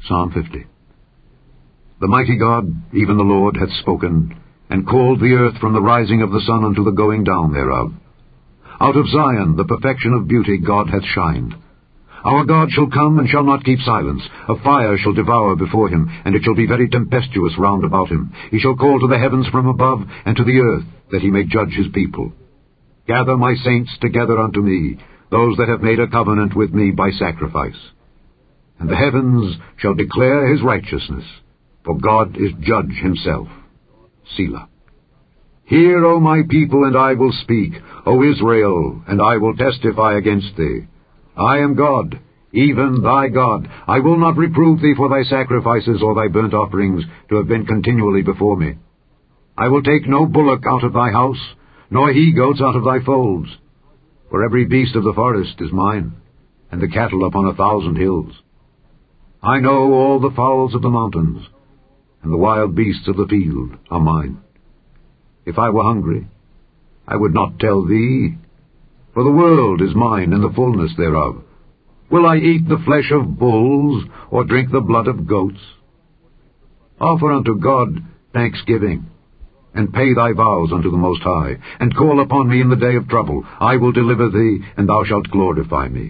Psalm 50. The mighty God, even the Lord, hath spoken, and called the earth from the rising of the sun unto the going down thereof. Out of Zion the perfection of beauty God hath shined. Our God shall come, and shall not keep silence. A fire shall devour before him, and it shall be very tempestuous round about him. He shall call to the heavens from above, and to the earth, that he may judge his people. Gather my saints together unto me, those that have made a covenant with me by sacrifice. And the heavens shall declare his righteousness, for God is judge himself. Selah. Hear, O my people, and I will speak, O Israel, and I will testify against thee. I am God, even thy God. I will not reprove thee for thy sacrifices or thy burnt offerings to have been continually before me. I will take no bullock out of thy house, nor he-goats out of thy folds. For every beast of the forest is mine, and the cattle upon 1,000 hills. I know all the fowls of the mountains, and the wild beasts of the field are mine. If I were hungry, I would not tell thee, for the world is mine and the fullness thereof. Will I eat the flesh of bulls, or drink the blood of goats? Offer unto God thanksgiving, and pay thy vows unto the Most High, and call upon me in the day of trouble. I will deliver thee, and thou shalt glorify me.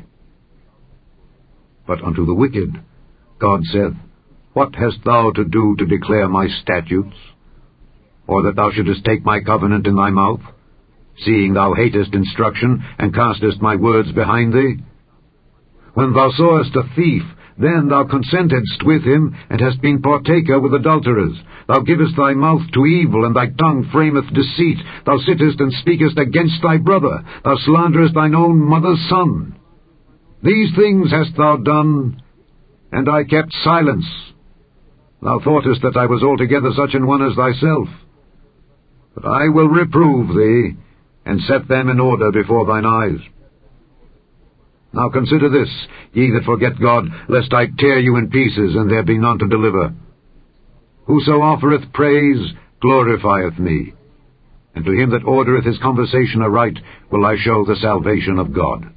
But unto the wicked God saith, What hast thou to do to declare my statutes? Or that thou shouldest take my covenant in thy mouth, seeing thou hatest instruction, and castest my words behind thee? When thou sawest a thief, then thou consentedst with him, and hast been partaker with adulterers. Thou givest thy mouth to evil, and thy tongue frameth deceit. Thou sittest and speakest against thy brother. Thou slanderest thine own mother's son. These things hast thou done, and I kept silence. Thou thoughtest that I was altogether such an one as thyself. But I will reprove thee, and set them in order before thine eyes. Now consider this, ye that forget God, lest I tear you in pieces, and there be none to deliver. Whoso offereth praise glorifieth me, and to him that ordereth his conversation aright will I show the salvation of God.